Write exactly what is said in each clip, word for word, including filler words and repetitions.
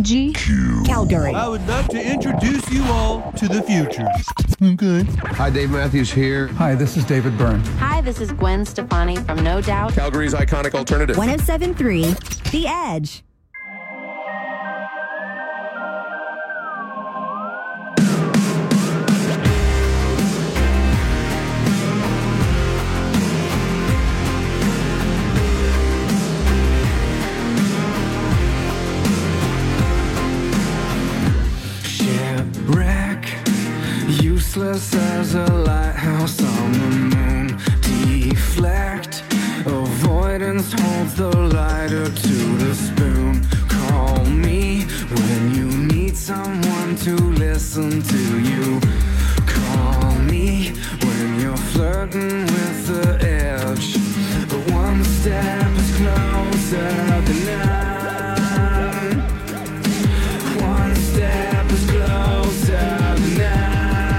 G, Calgary. I would love to introduce you all to the future. Okay. Hi, Dave Matthews here. Hi, this is David Byrne. Hi, this is Gwen Stefani from No Doubt. Calgary's iconic alternative. one oh seven point three, The Edge. Useless as a lighthouse on the moon. Deflect. Avoidance holds the lighter to the spoon. Call me when you need someone to listen to you. Call me when you're flirting with the edge. But one step is closer than none. One step is closer than none.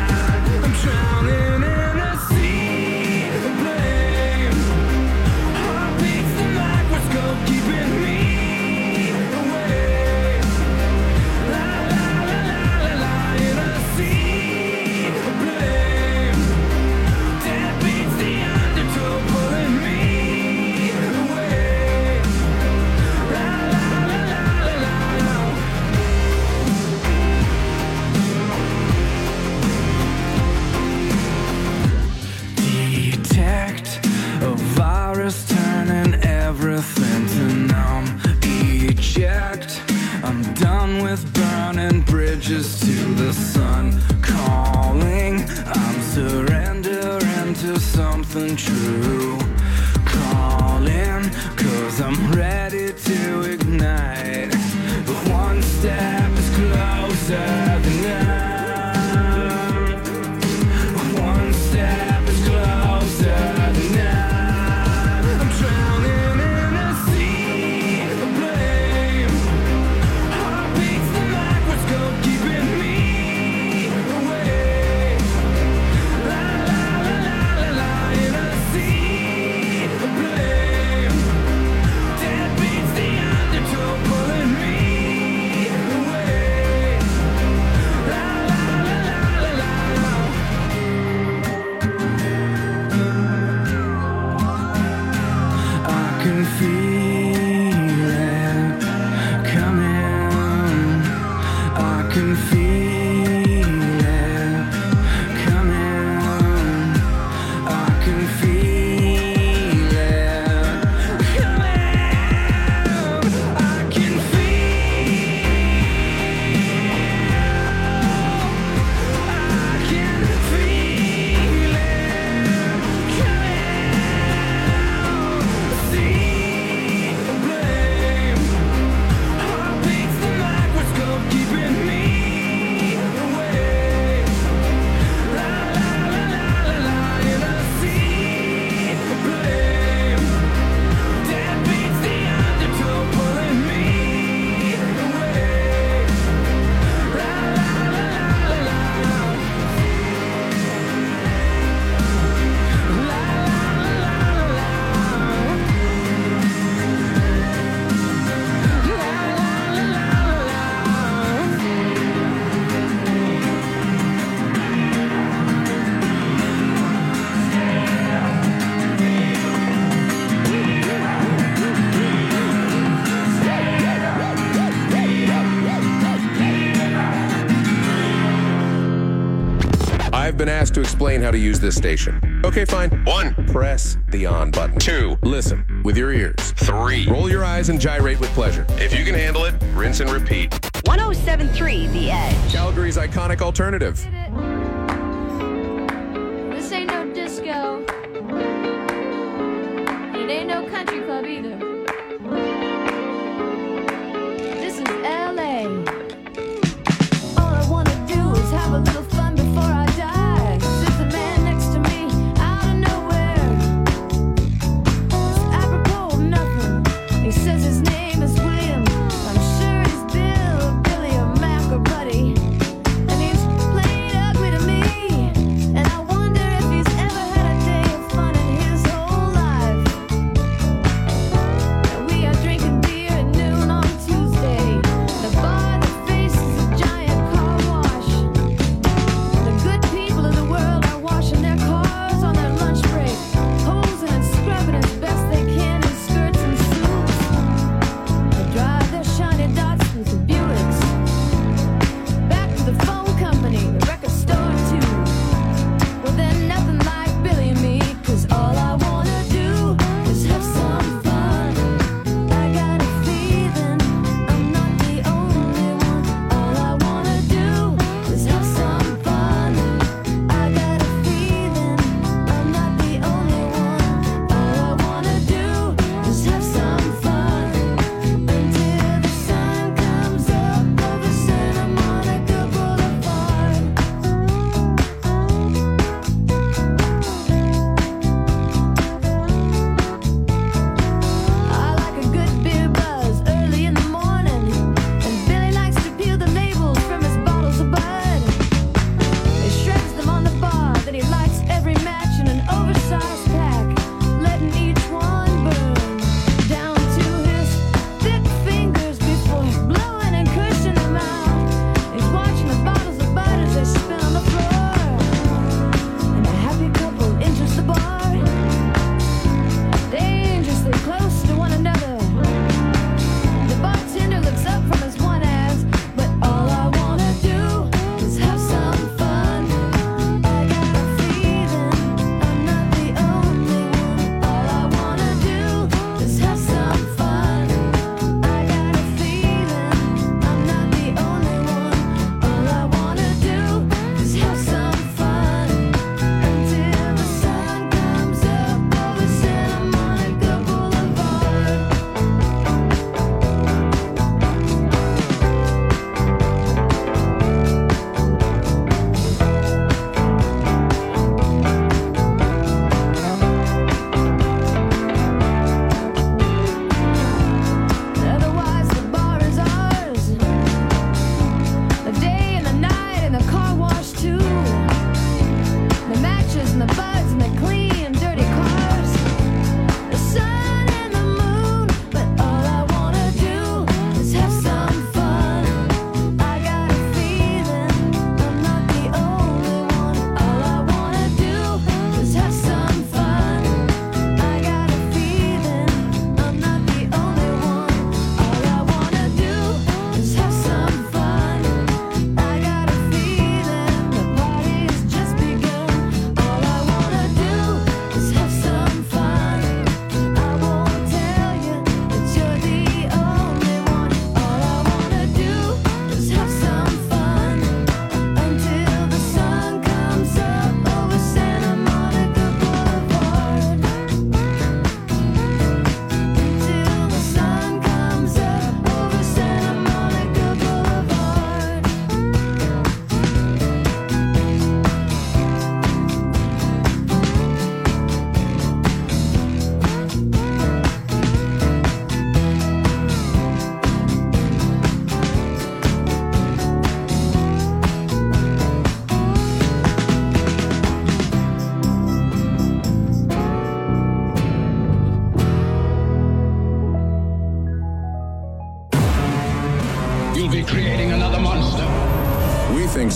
Turning everything to numb. Eject. I'm done with burning bridges to the sun. Calling. I'm surrendering to something true. Calling, cause I'm ready to ignite. But one step is closer than none. One step is closer than none. I've been asked to explain how to use this station. Okay, fine. One, press the on button. Two, listen with your ears. Three, roll your eyes and gyrate with pleasure. If you can handle it, rinse and repeat. one oh seven point three, The Edge. Calgary's iconic alternative. This ain't no disco. It ain't no country club either. This is L A. All I wanna do is have a little fun before I die. There's a man next to me out of nowhere. It's apropos of nothing. He says his name is William. I'm sure he's Bill, Billy, or Mac or Buddy. And he's played ugly to me. And I wonder if he's ever had a day of fun in his whole life.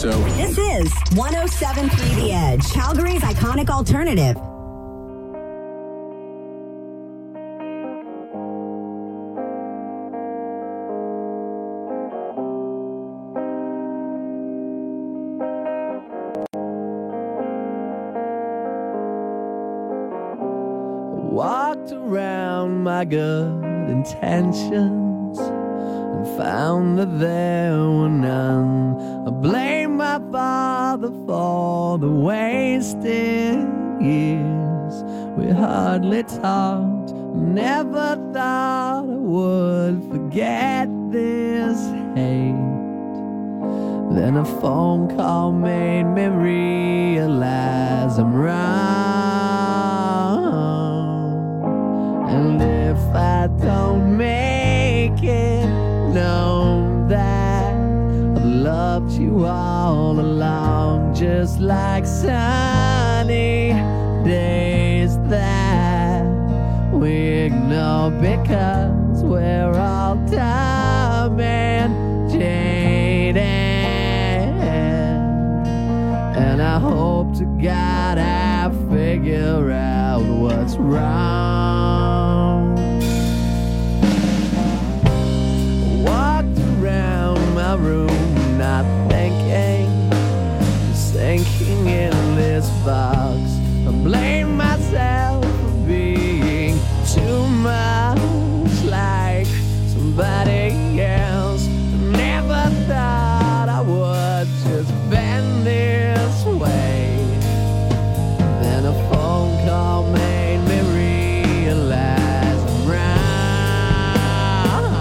so. This is one oh seven point three The Edge, Calgary's iconic alternative. Walked around my good intentions and found that there were none. I blame my father for the wasted years. We hardly talked, never thought I would forget this hate. Then a phone call made me realize I'm wrong. And if I don't make it known that I've loved you all along, just like sunny days that we ignore because we're all dumb and jaded. And I hope to God I figure out what's wrong. Walked around my room not thinking, just thinking in this box. I blame myself for being too much like somebody else. Never thought I would just bend this way. Then a phone call made me realize I'm wrong.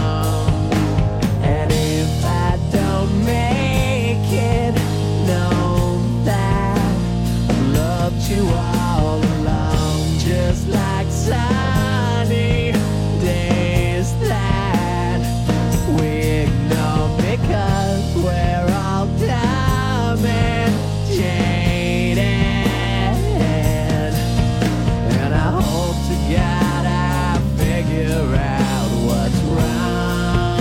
And if I don't make it known that I've loved you all along, just like sunny days that we ignore because we're all dumb and jaded. And I hope to God I figure out what's wrong.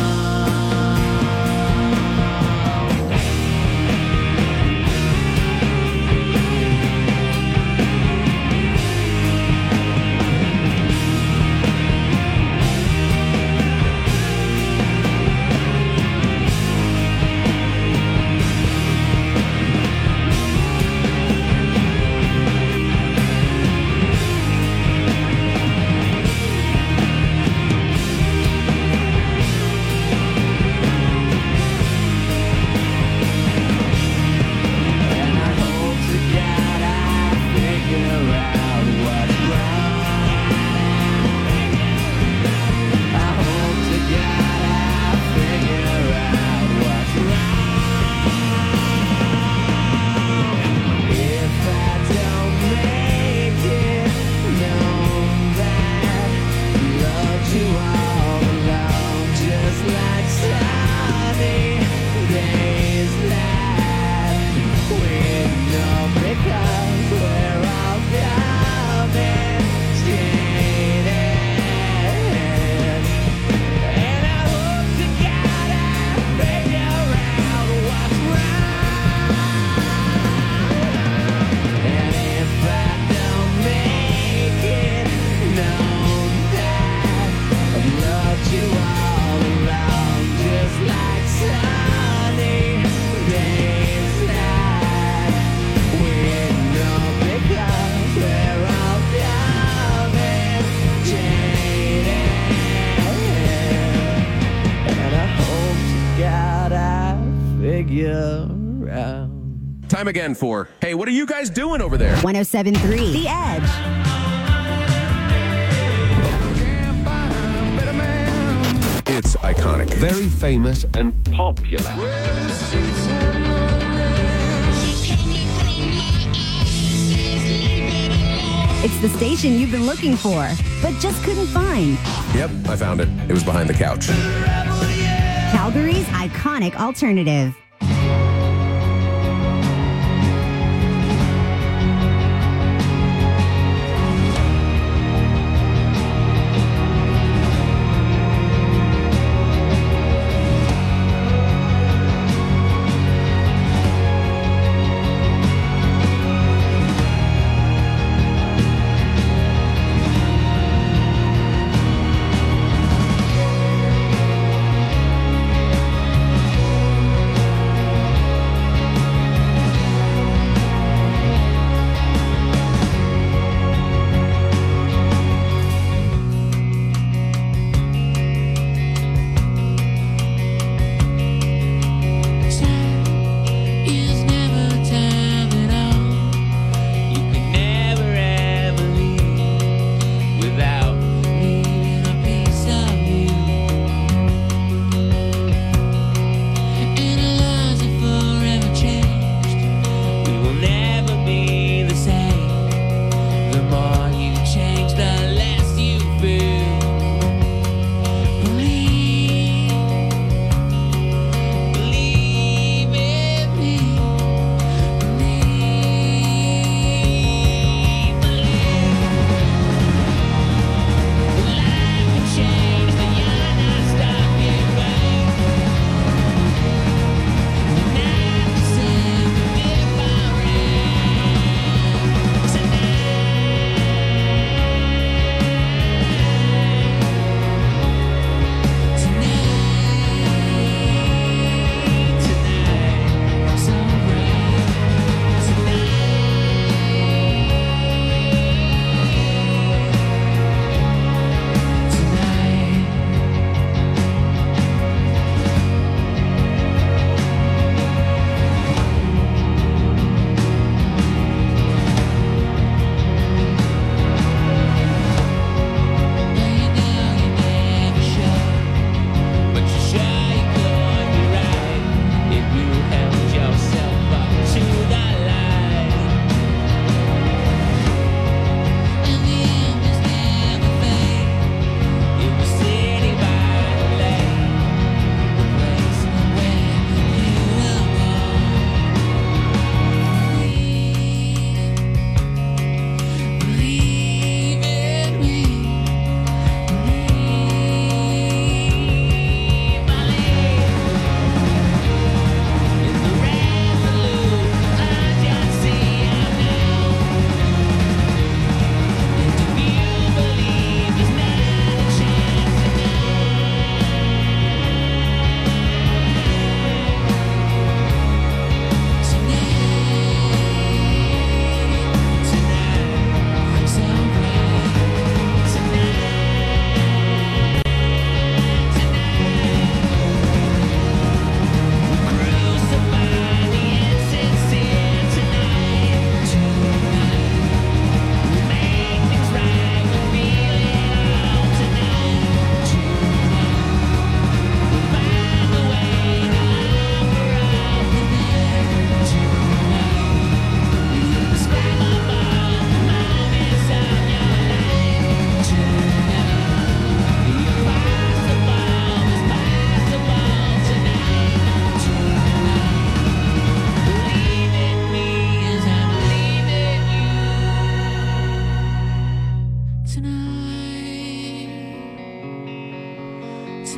And I hope to God I figure out what's wrong. I hope to God I figure out what's wrong. If I don't make it known that I loved you all along, just like sunny days that we ignore because we're all dumb and jaded. And I hope to God I figure out what's wrong. And if I don't make it known that I've loved you all along, just like sunny days that we ignore because we're all dumb and jaded. And I hope to God I figure out. Time again for, hey, what are you guys doing over there? one oh seven point three The Edge. It's iconic. Very famous and Popular. It's the station you've been looking for, but just couldn't find. Yep, I found it. It was behind the couch. Calgary's iconic alternative.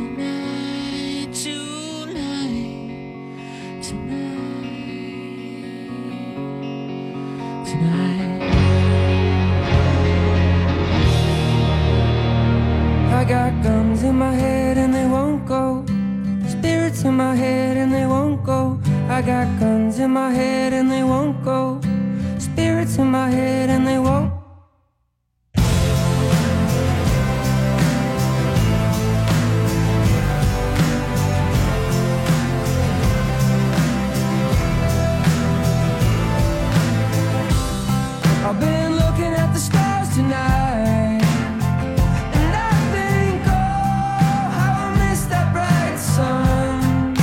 Tonight, tonight, tonight, tonight. I got guns in my head and they won't go. Spirits in my head and they won't go. I got guns in my head and they won't go. Spirits in my head and they won't. I've been looking at the stars tonight, and I think, oh, how I miss that bright sun.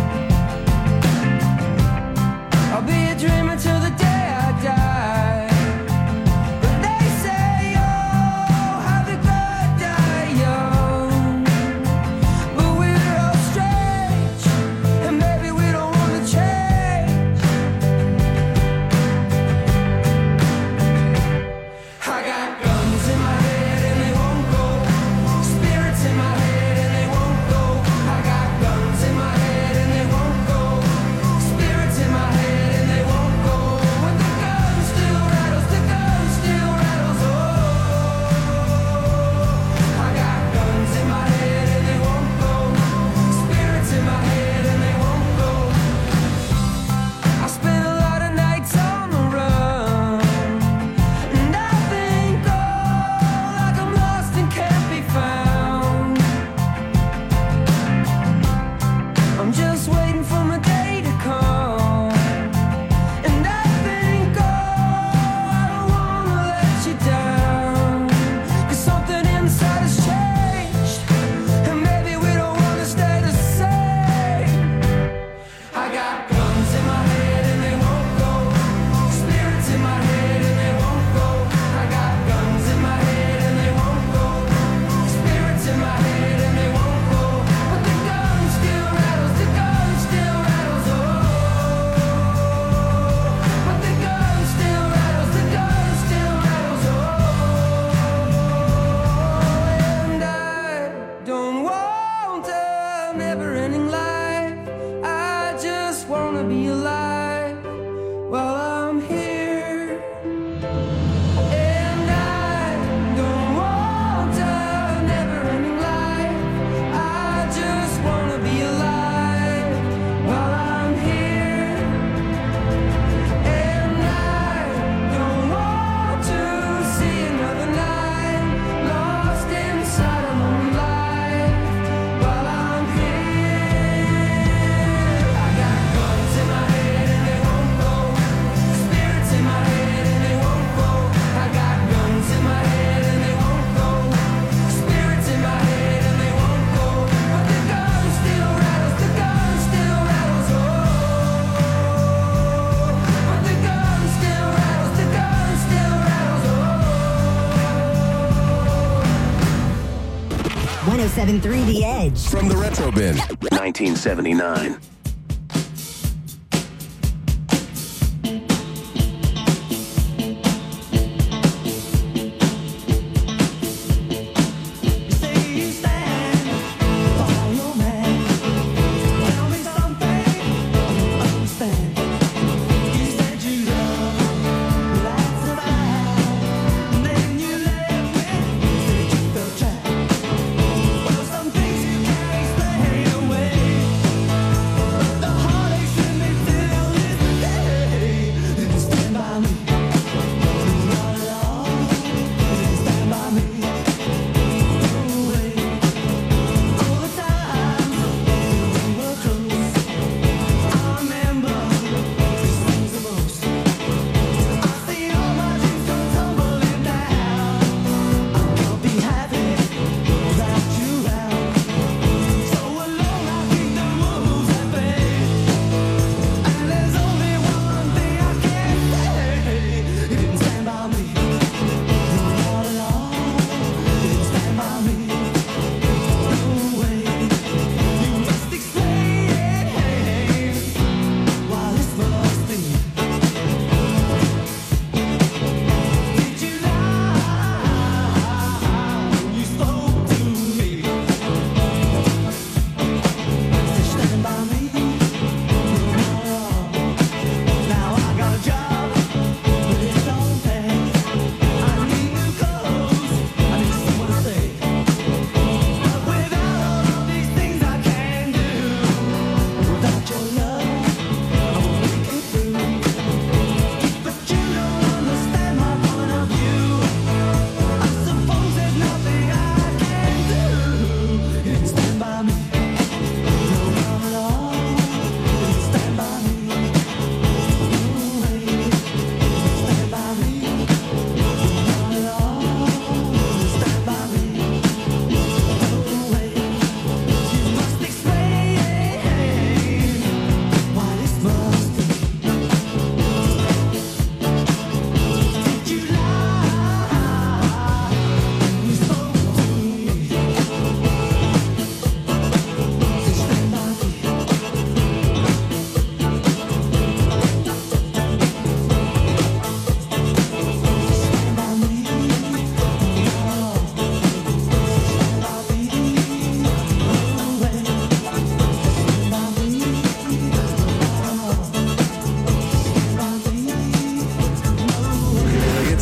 I'll be a dreamer till the day I die. But they say, oh, how the good die young. But we're all strange, and maybe we don't want to change. I got guns in my head and they won't go. Spirits in my head and they won't go. I got guns in my head and they won't go. Spirits in my head and they won't go. When the gun still rattles, the gun still rattles. Oh, I got guns in my head and they won't go. Spirits in my head and they won't go. I spent a lot of nights on the run, and I think, oh, like I'm lost and can't be found. I'm just waiting for my day to come, and I think, oh, I don't wanna let you down. 'Cause something inside has changed, and maybe we don't wanna stay the same. I got guns in my head and they won't go. Spirits in my head and they won't go. I got guns in my head and they won't go. Spirits in my head and they won't go. But the gun still rattles, the gun still rattles. Oh, but the gun still rattles, the gun still rattles. Oh, and I don't want a never-ending life. I just wanna be alive while I'm here. And I don't want a never-ending life. I just wanna be alive while I'm here. And I don't want to see another night lost inside a lonely life while I'm here. I got guns in my head and they won't go. Spirits in my head and they won't go. I got guns in my head and they won't go. Spirits in my head and they won't go. But the gun still rattles, the gun still rattles. Oh, but the gun still rattles, the gun still rattles. Oh. one oh seven point three The Edge. From the Retro Bin. nineteen seventy-nine. Well, some things you can't explain away.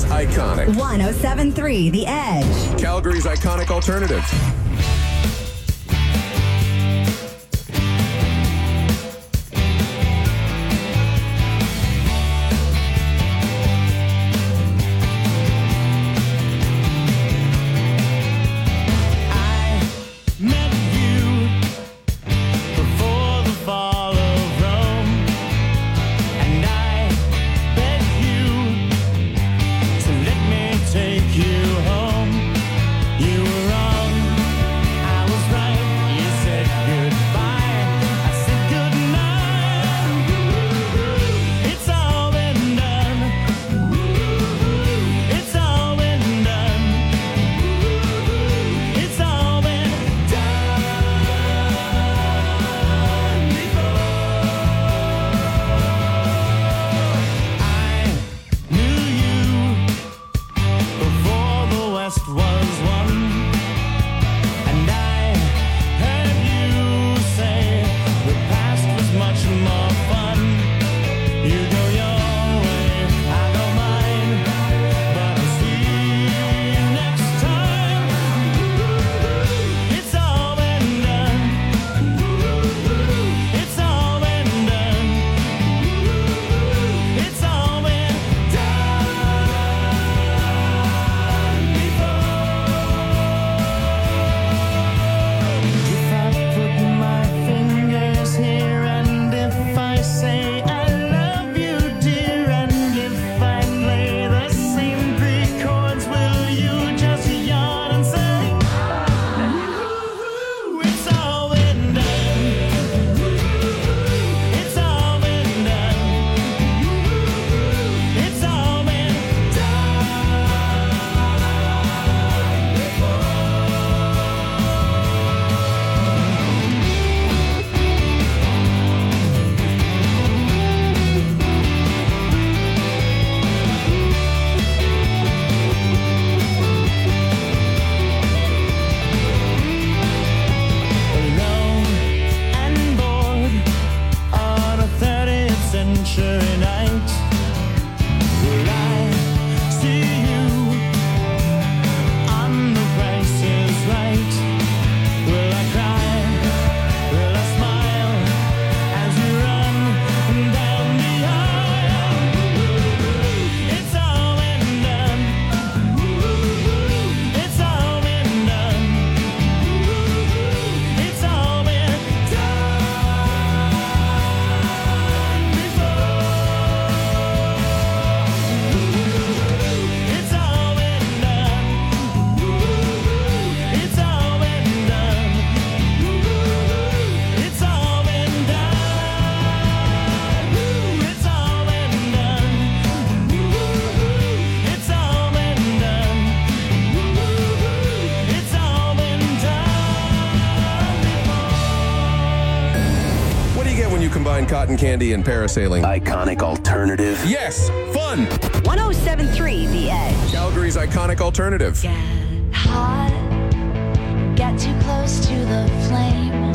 iconic. one oh seven point three The Edge. Calgary's iconic alternative. Cotton candy and parasailing. Iconic alternative. Yes, fun. one oh seven point three The Edge. Calgary's iconic alternative. Get hot, get too close to the flame.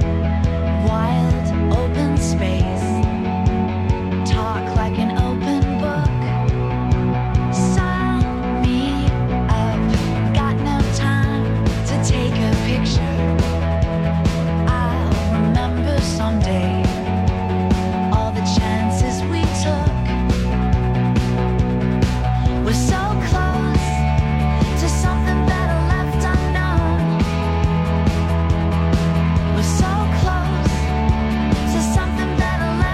Wild, open space. Talk like an open book. Sign me up. Got no time to take a picture. I'll remember someday. Chances we took. We're so close to something better left unknown. We're so close to something better left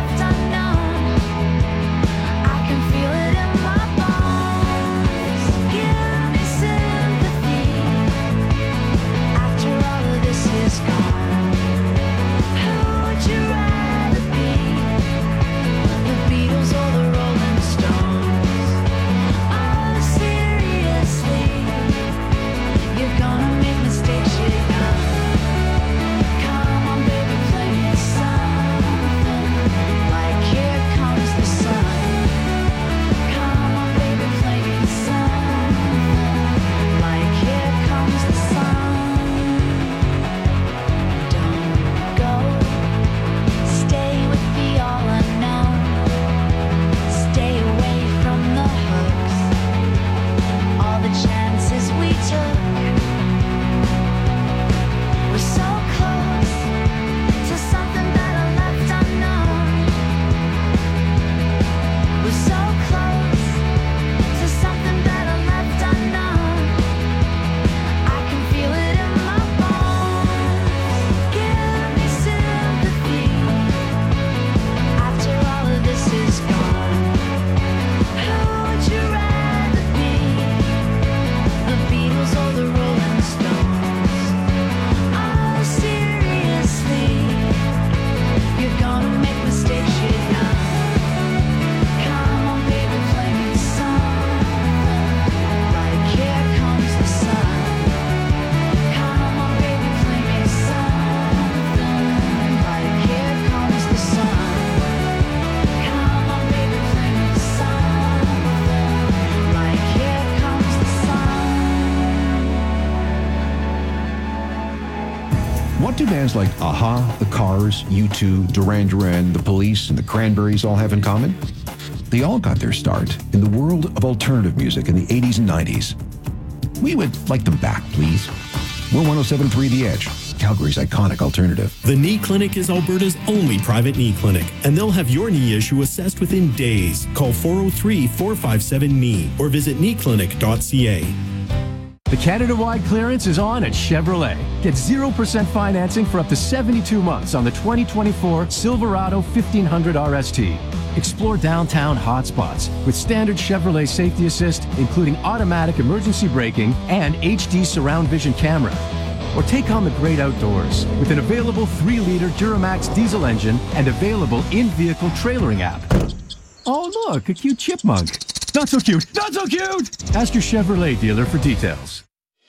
What do bands like A-ha, The Cars, U two, Duran Duran, The Police, and The Cranberries all have in common? They all got their start in the world of alternative music in the eighties and nineties. We would like them back, please. We're one oh seven point three The Edge, Calgary's iconic alternative. The Knee Clinic is Alberta's only private knee clinic, and they'll have your knee issue assessed within days. Call four oh three, four five seven, K N E E or visit knee clinic dot c a. The Canada-wide clearance is on at Chevrolet. Get zero percent financing for up to seventy-two months on the twenty twenty-four Silverado fifteen hundred R S T. Explore downtown hotspots with standard Chevrolet safety assist, including automatic emergency braking and H D surround vision camera. Or take on the great outdoors with an available three liter Duramax diesel engine and available in-vehicle trailering app. Oh, look, a cute chipmunk. Not so cute, not so cute! Ask your Chevrolet dealer for details.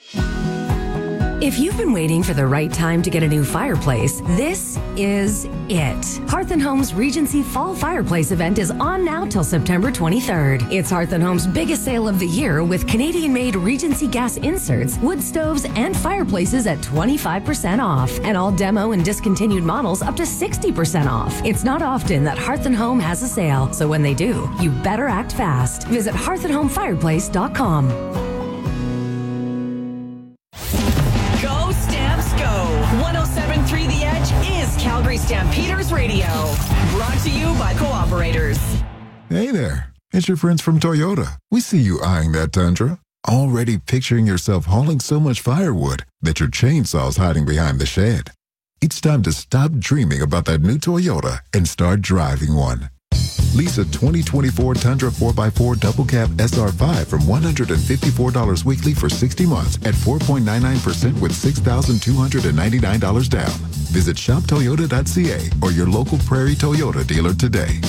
If you've been waiting for the right time to get a new fireplace, this is it. Hearth and Home's Regency Fall Fireplace event is on now till September twenty-third. It's Hearth and Home's biggest sale of the year with Canadian-made Regency gas inserts, wood stoves, and fireplaces at twenty-five percent off. And all demo and discontinued models up to sixty percent off. It's not often that Hearth and Home has a sale, so when they do, you better act fast. Visit hearth and home fireplace dot com. one oh seven point three The Edge is Calgary Stampeders Radio. Brought to you by Co-operators. Hey there. It's your friends from Toyota. We see you eyeing that Tundra. Already picturing yourself hauling so much firewood that your chainsaw's hiding behind the shed. It's time to stop dreaming about that new Toyota and start driving one. Lease a twenty twenty-four Tundra four by four Double Cab S R five from one hundred fifty-four dollars weekly for sixty months at four point nine nine percent with six thousand two hundred ninety-nine dollars down. Visit shop toyota dot c a or your local Prairie Toyota dealer today.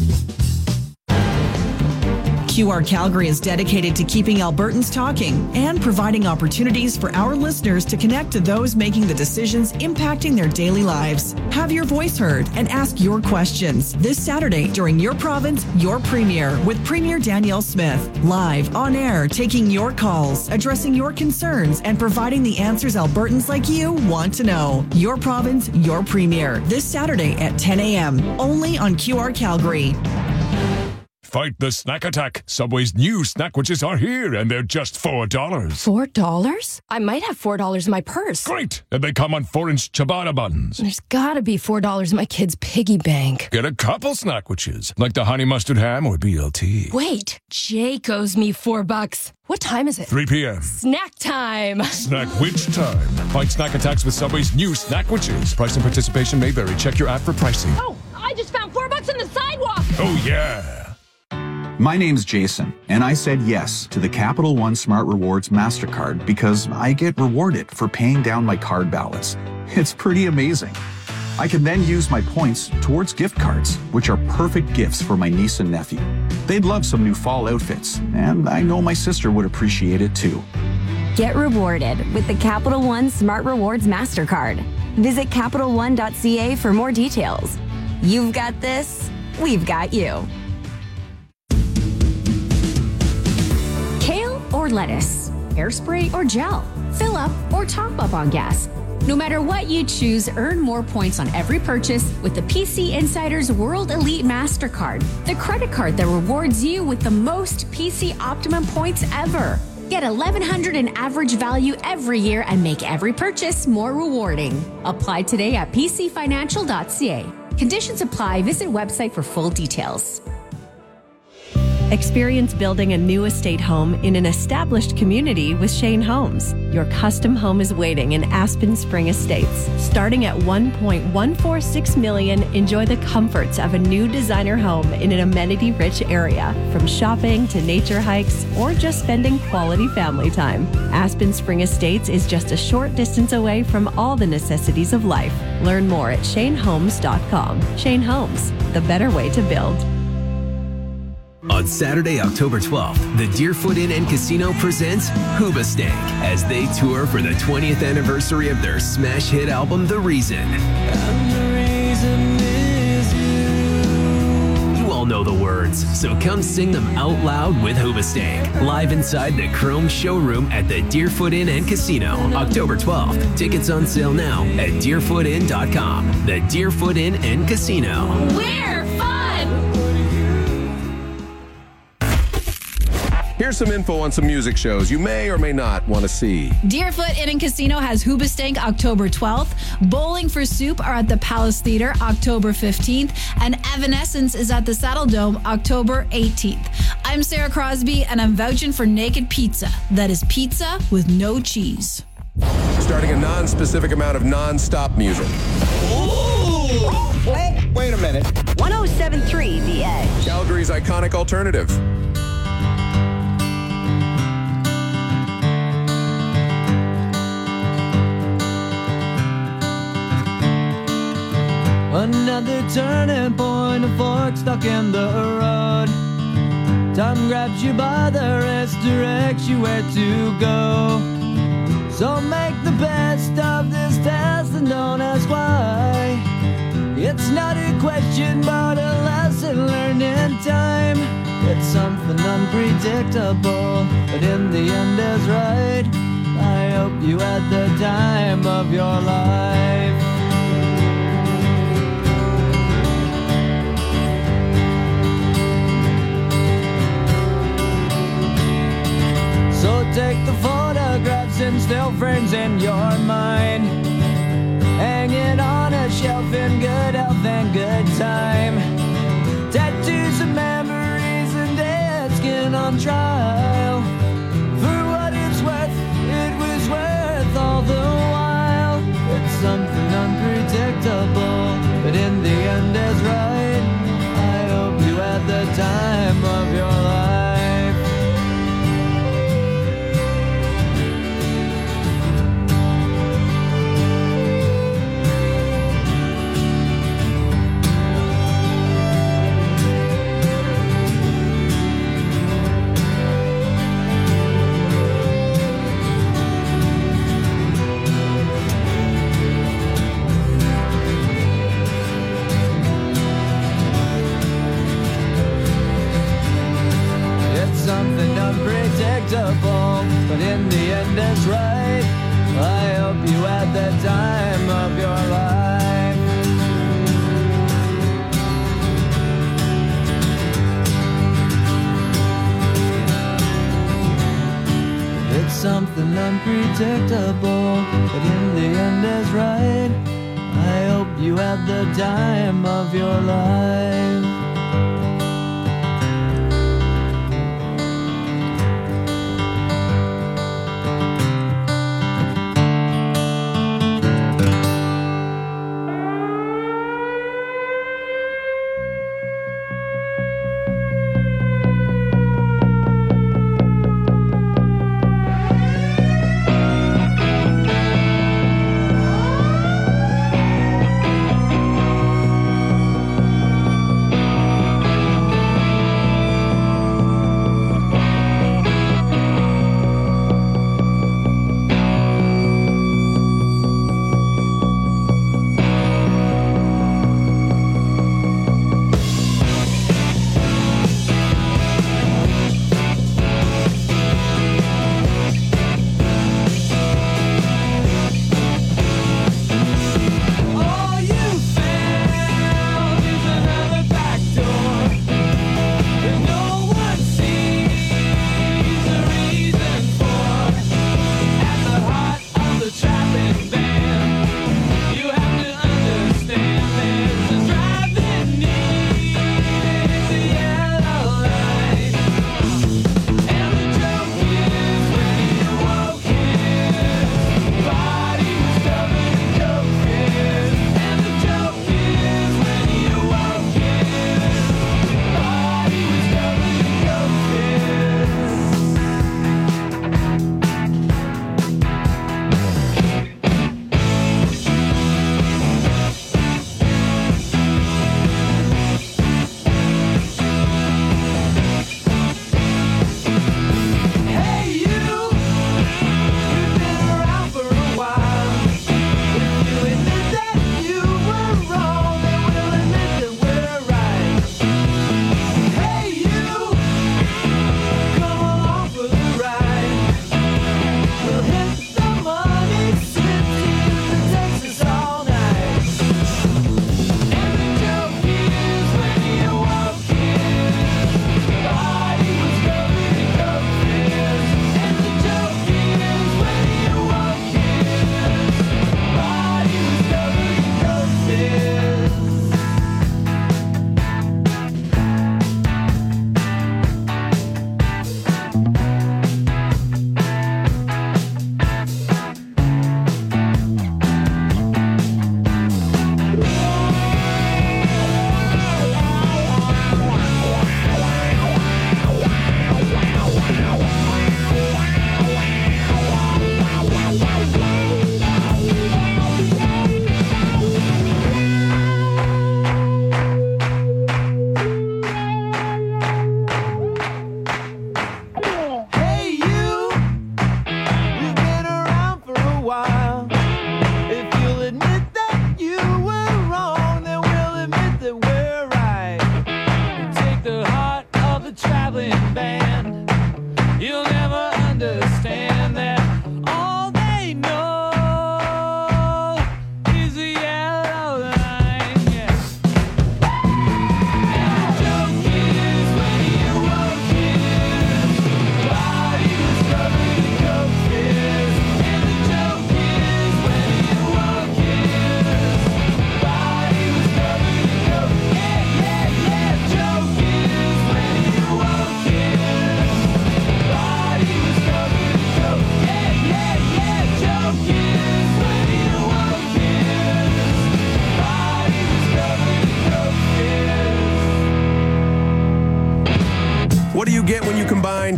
Q R Calgary is dedicated to keeping Albertans talking and providing opportunities for our listeners to connect to those making the decisions impacting their daily lives. Have your voice heard and ask your questions this Saturday during Your Province, Your Premier with Premier Danielle Smith. Live on air, taking your calls, addressing your concerns, and providing the answers Albertans like you want to know. Your Province, Your Premier this Saturday at ten a.m. only on Q R Calgary. Fight the snack attack. Subway's new snackwitches are here, and they're just four dollars. Four dollars? I might have four dollars in my purse. Great! And they come on four-inch ciabatta buns. There's gotta be four dollars in my kid's piggy bank. Get a couple snackwitches, like the honey mustard ham or B L T. Wait, Jake owes me four bucks. What time is it? three p.m. Snack time. Snackwitch time. Fight snack attacks with Subway's new snackwitches. Price and participation may vary. Check your app for pricing. Oh, I just found four bucks on the sidewalk. Oh, yeah. My name's Jason, and I said yes to the Capital One Smart Rewards MasterCard because I get rewarded for paying down my card balance. It's pretty amazing. I can then use my points towards gift cards, which are perfect gifts for my niece and nephew. They'd love some new fall outfits, and I know my sister would appreciate it too. Get rewarded with the Capital One Smart Rewards MasterCard. Visit capital one dot c a for more details. You've got this, we've got you. Kale or lettuce, hairspray or gel, fill up or top up on gas. No matter what you choose, earn more points on every purchase with the P C Insider's World Elite MasterCard, the credit card that rewards you with the most P C Optimum points ever. Get eleven hundred in average value every year and make every purchase more rewarding. Apply today at p c financial dot c a. Conditions apply. Visit website for full details. Experience building a new estate home in an established community with Shane Homes. Your custom home is waiting in Aspen Spring Estates. Starting at one point one four six million dollars, enjoy the comforts of a new designer home in an amenity-rich area. From shopping to nature hikes or just spending quality family time, Aspen Spring Estates is just a short distance away from all the necessities of life. Learn more at shane homes dot com. Shane Homes, the better way to build. On Saturday, October twelfth, the Deerfoot Inn and Casino presents Hoobastank as they tour for the twentieth anniversary of their smash hit album, The Reason. And the reason is you. You all know know the words, so come sing them out loud with Hoobastank. Live inside the Chrome Showroom at the Deerfoot Inn and Casino, October twelfth. Tickets on sale now at deerfoot inn dot com. The Deerfoot Inn and Casino. We're fun! Here's some info on some music shows you may or may not want to see. Deerfoot Inn and Casino has Hoobastank October twelfth. Bowling for Soup are at the Palace Theater October fifteenth. And Evanescence is at the Saddle Dome October eighteenth. I'm Sarah Crosby, and I'm vouching for Naked Pizza. That is pizza with no cheese. Starting a non-specific amount of non-stop music. Wait, wait a minute. one oh seven point three The Edge. Calgary's iconic alternative. Another turning point, a fork stuck in the road. Time grabs you by the wrist, directs you where to go. So make the best of this test and don't ask why. It's not a question but a lesson learned in time. It's something unpredictable, but in the end is right. I hope you had the time of your life. So take the photographs and still frames in your mind, hanging on a shelf in good health and good time. Tattoos of memories and dead skin on trial. For what it's worth, it was worth all the while. It's something unpredictable, but in the end is right. I hope you had the time of your life. Something unpredictable, but in the end is right. I hope you had the time of your life. It's something unpredictable, but in the end is right. I hope you had the time of your life.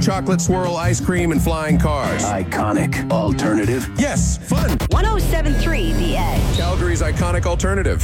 chocolate swirl, ice cream, and flying cars. Iconic alternative. Yes, fun. one oh seven point three The Edge. Calgary's iconic alternative.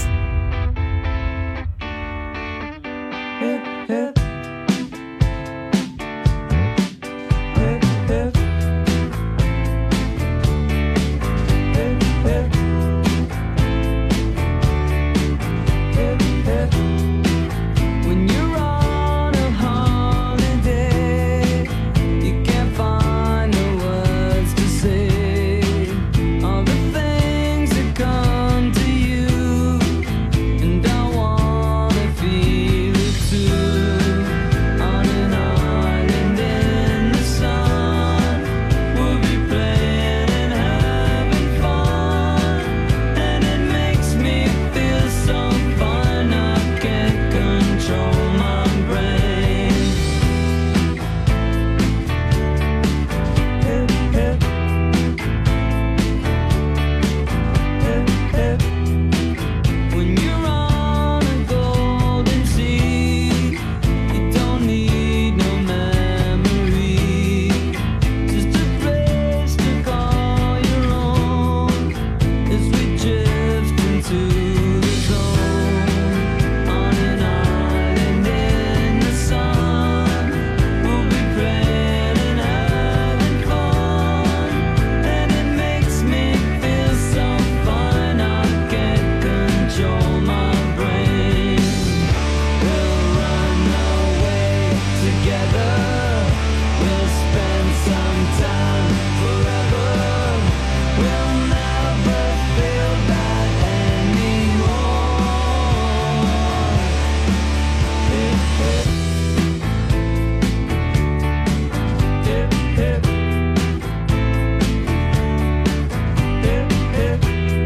When you're on a holiday, you can't find the words to say. All the things that come to you, and I wanna feel it too. On an island in the sun, we'll be playing and having fun, and it makes me feel so fine. I can't control my brain. Hip, hip. Hip, hip. When you're on a golden sea, you don't need no memory, just a place to call your own as we drift into the zone. On an island in the sun, we'll be playing and having fun, and it makes me feel so fine. I can't control my brain. We'll run away together. We'll spend some time forever. We'll never feel that anymore. Hip, hip. Hip, hip. Hip, hip.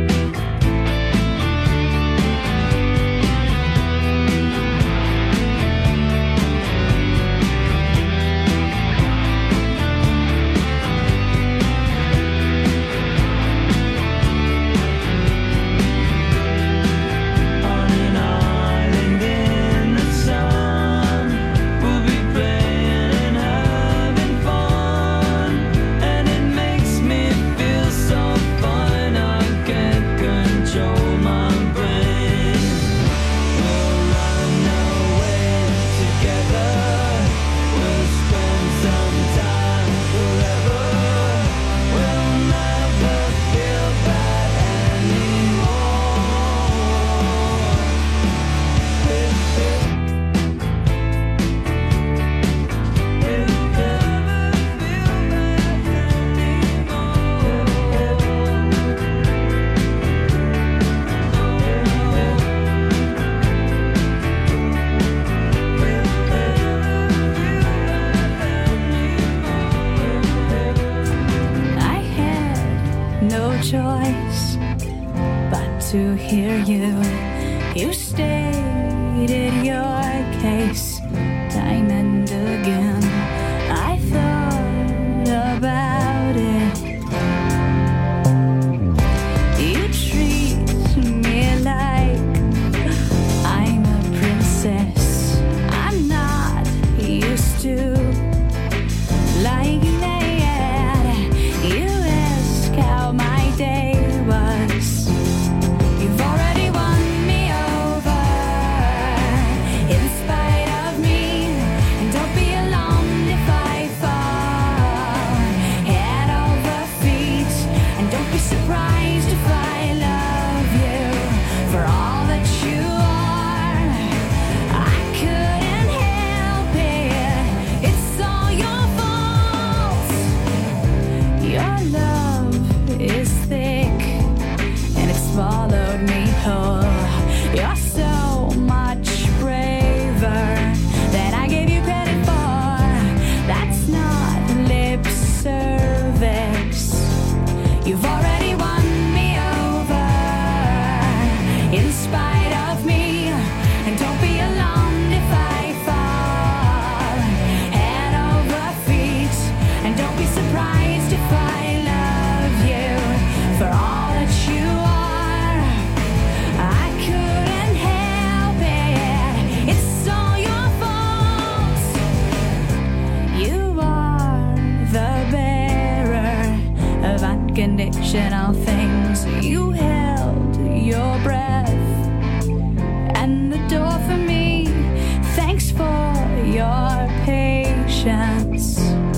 On an island in the sun, we'll be playing and having fun, and it makes me feel so fine. I can't control my brain. We'll run away together. We'll spend some time forever. We'll never feel that anymore. Hip, hip. Hip, hip. I had no choice but to hear you. You stated your case time and again. I thought about it. You treat me like I'm a princess. I'm not used to like that. You ask how my day was. You've already won me over in spite of me. irrational things. You held your breath and the door for me. Thanks for your patience.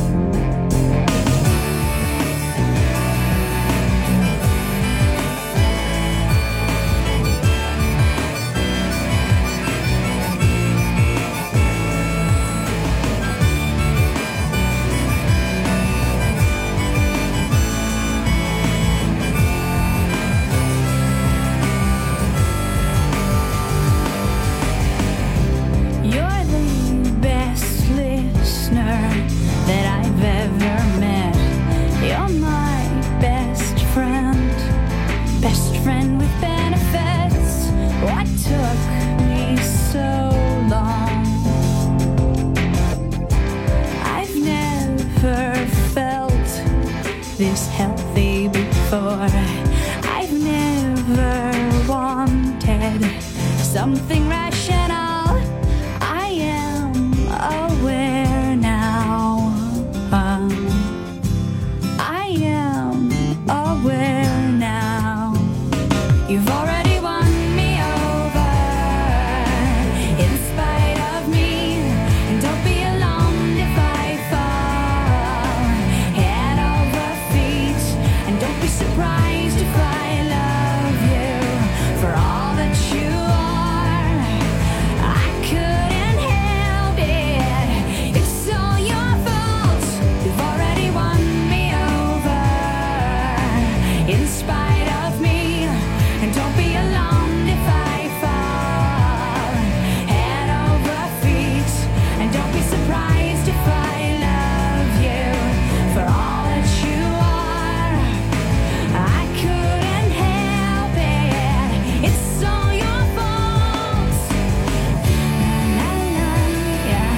This healthy before. I've never wanted something rational. I am aware now. Um, I am aware now. You've already won me over in spite of me. And don't be alarmed if I fall head over feet. And don't be surprised if I love you for all that you are. I couldn't help it. It's all your fault. You've already won me over in spite of me. And don't be alarmed if I fall head over feet. And don't be surprised if I love you for all that you are. I couldn't help it. It's all your fault. La, la, yeah,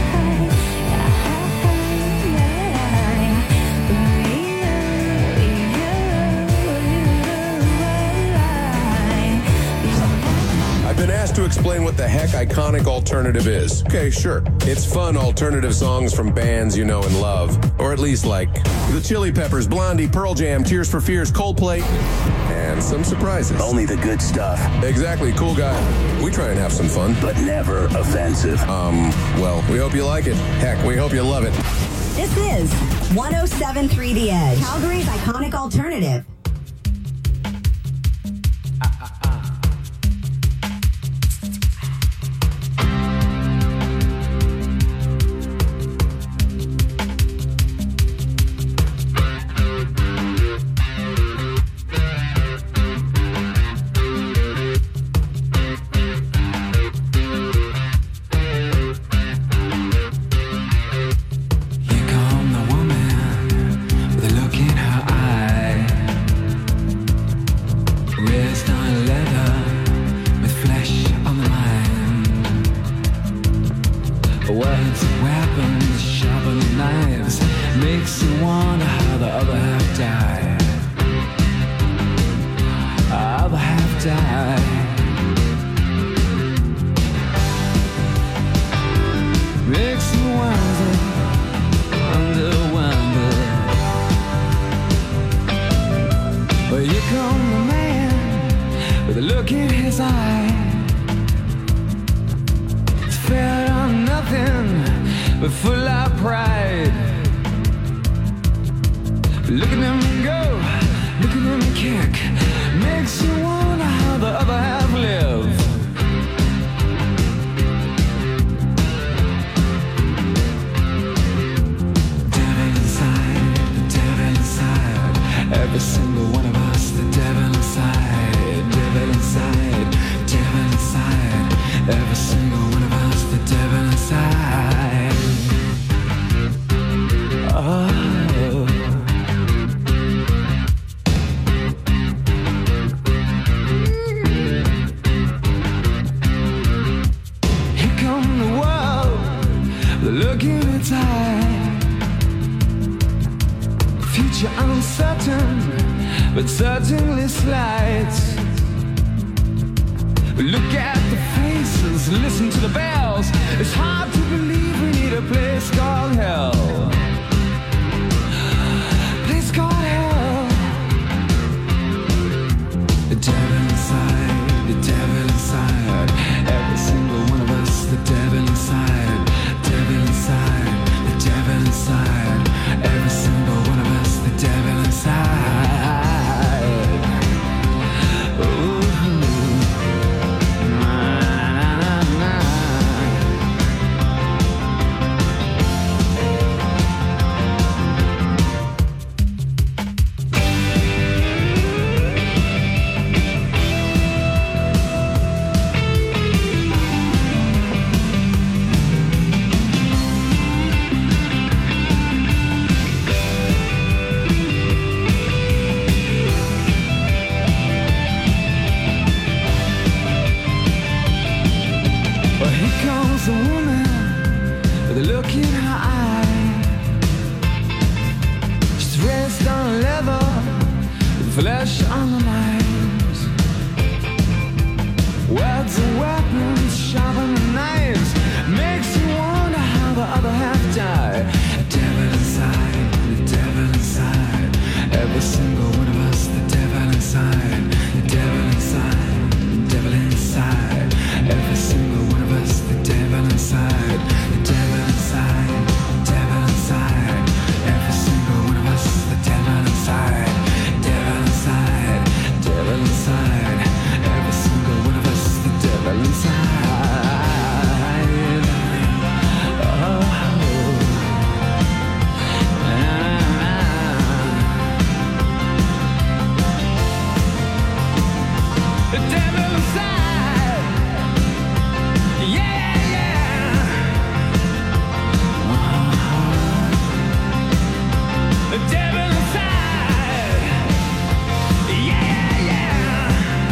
I've been asked to explain what the heck iconic alternative is. Okay, sure. It's fun alternative songs from bands you know and love. Or at least like the Chili Peppers, Blondie, Pearl Jam, Tears for Fears, Coldplay, and some surprises. Only the good stuff. Exactly, cool guy. We try and have some fun. But never offensive. Um, well, we hope you like it. Heck, we hope you love it. This is one oh seven point three The Edge, Calgary's iconic alternative. Here come the woman with a look in her eye. Wrist on leather with flesh on the mind. Words and weapons, sharpened knives, makes you wonder how the other half died. Other half died. Makes you wonder, wonder, wonder. Well, here come the man with a look in his eye. It's fed on nothing but full of pride. Look at him go, look at him kick. Makes you wonder how the other half live. Every single one of us, the devil inside, devil inside, devil inside. Every single one of us, the devil inside. Oh. Here come the world, the look in its eye. Future uncertain, but certainly slight. Look at the faces, listen to the bells. It's hard to believe we need a place called hell. Place called hell. flesh on the lines. Words and weapons, sharpen the knives. Makes you wonder how the other half died. Devil inside, the devil inside. Every single one of us, the devil inside. The devil inside, the devil inside. Every single one of us, the devil inside. The devil inside, the devil inside. Every single one of us, the devil inside. Devil inside, devil inside. Every single one of us, the devil inside. The devil inside, yeah, yeah. The devil inside, yeah, yeah.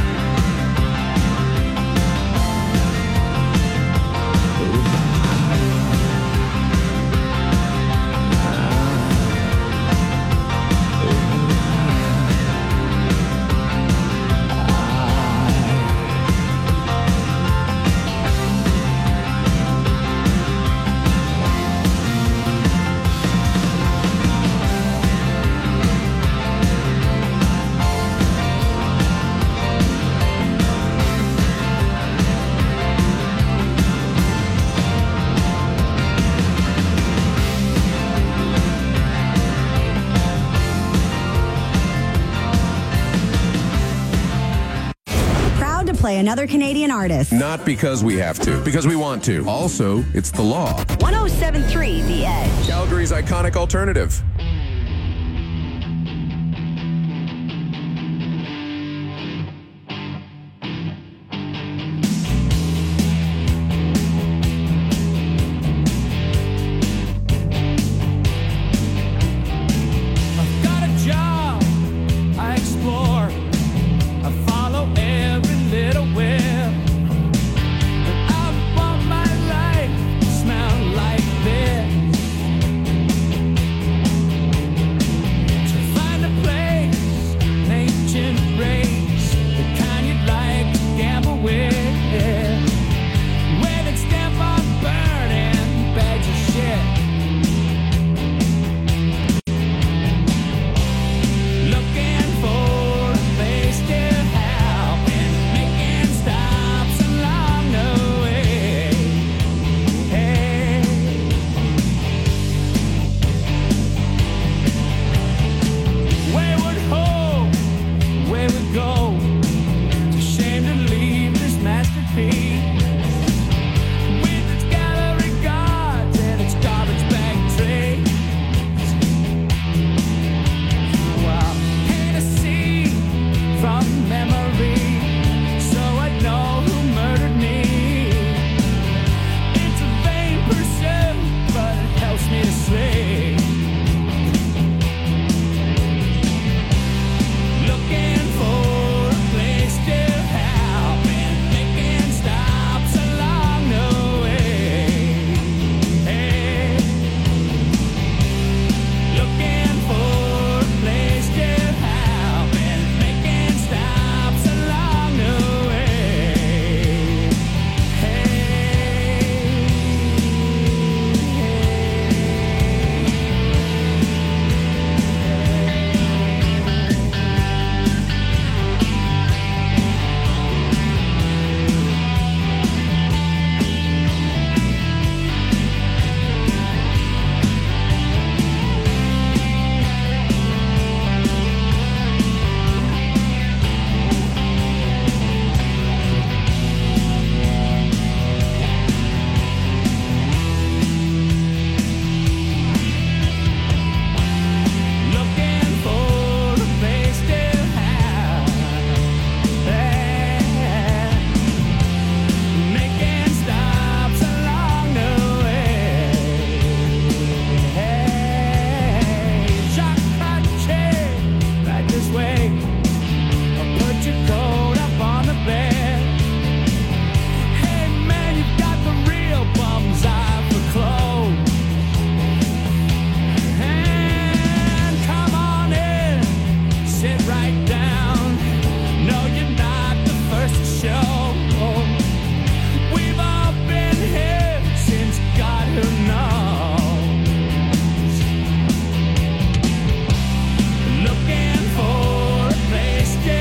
Proud to play another Canadian artist. Not because we have to, because we want to. Also, it's the law. one oh seven point three The Edge. Calgary's iconic alternative.